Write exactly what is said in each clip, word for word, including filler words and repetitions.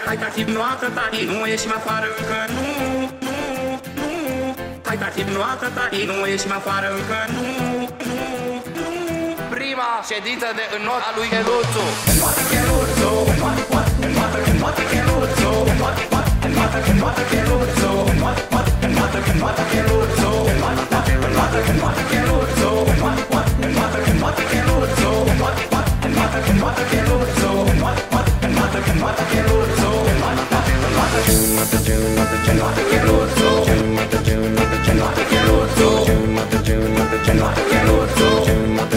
Hai ca hipnoată tari, nu ieși mai afară încă nu, nu, nu. Hai ca hipnoată tari, nu ieși mai afară încă nu, nu, nu. Prima ședință de înot a lui Cheluțu. Înnoată Cheluțu, înnoată, înnoată, înnoată Cheluțu, înnoată, înnoată, înnoată Cheluțu, înnoată, înnoată, înnoată Cheluțu, înnoată, înnoată, înnoată Cheluțu, înnoată, înnoată, înnoată Cheluțu, înnoată, înnoată, înnoată Cheluțu, înnoată, înnoată, înnoată Cheluțu, înnoată, înnoată, înnoată Cheluțu, înnoată, înnoată Cheluțu, înnoată, înnoată Cheluțu, înnoată,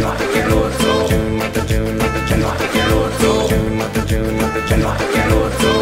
Cheluțu,